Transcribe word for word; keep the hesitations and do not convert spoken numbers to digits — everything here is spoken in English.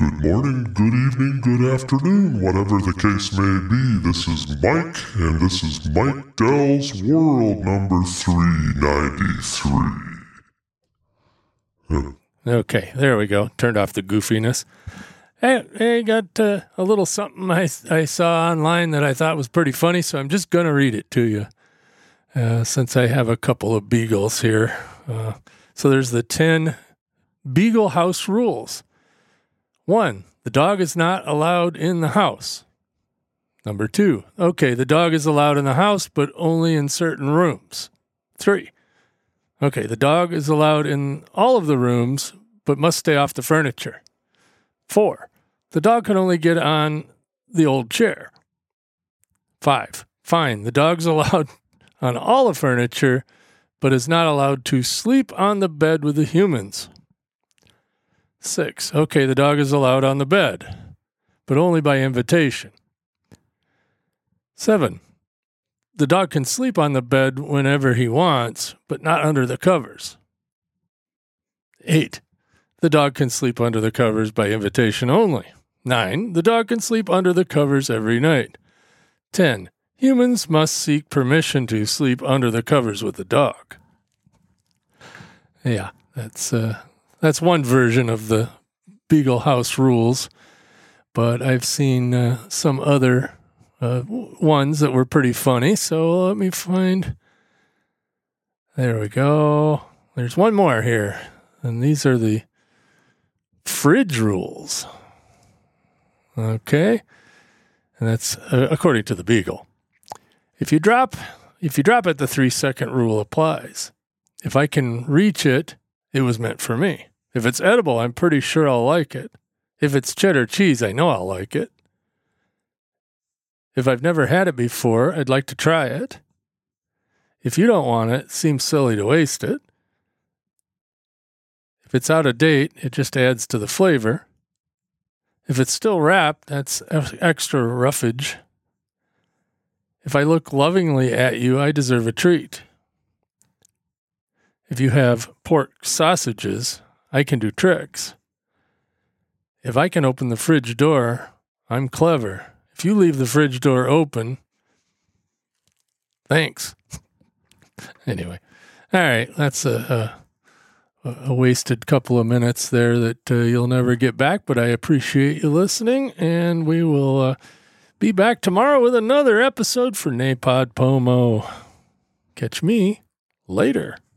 Good morning, good evening, good afternoon, whatever the case may be. This is Mike, and this is Mike Dell's World number three ninety-three. Uh, okay, there we go. Turned off the goofiness. Hey, I got uh, a little something I, I saw online that I thought was pretty funny, so I'm just going to read it to you uh, since I have a couple of beagles here. Uh, so there's the ten Beagle House rules. One, the dog is not allowed in the house. Number two, okay, the dog is allowed in the house, but only in certain rooms. Three, okay, the dog is allowed in all of the rooms, but must stay off the furniture. Four, the dog can only get on the old chair. Five, fine, the dog's allowed on all the furniture, but is not allowed to sleep on the bed with the humans. Six, okay, the dog is allowed on the bed, but only by invitation. Seven, the dog can sleep on the bed whenever he wants, but not under the covers. Eight, the dog can sleep under the covers by invitation only. Nine, the dog can sleep under the covers every night. Ten, humans must seek permission to sleep under the covers with the dog. Yeah, that's uh, that's one version of the Beagle House rules, but I've seen uh, some other uh, ones that were pretty funny, so let me find... There we go. There's one more here, and these are the fridge rules. Okay, and that's uh, according to the Beagle. If you drop, if you drop it, the three-second rule applies. If I can reach it, it was meant for me. If it's edible, I'm pretty sure I'll like it. If it's cheddar cheese, I know I'll like it. If I've never had it before, I'd like to try it. If you don't want it, it seems silly to waste it. If it's out of date, it just adds to the flavor. If it's still wrapped, that's extra roughage. If I look lovingly at you, I deserve a treat. If you have pork sausages, I can do tricks. If I can open the fridge door, I'm clever. If you leave the fridge door open, thanks. Anyway, all right, that's a, a, a wasted couple of minutes there that uh, you'll never get back, but I appreciate you listening, and we will uh, be back tomorrow with another episode for Napod Pomo. Catch me later.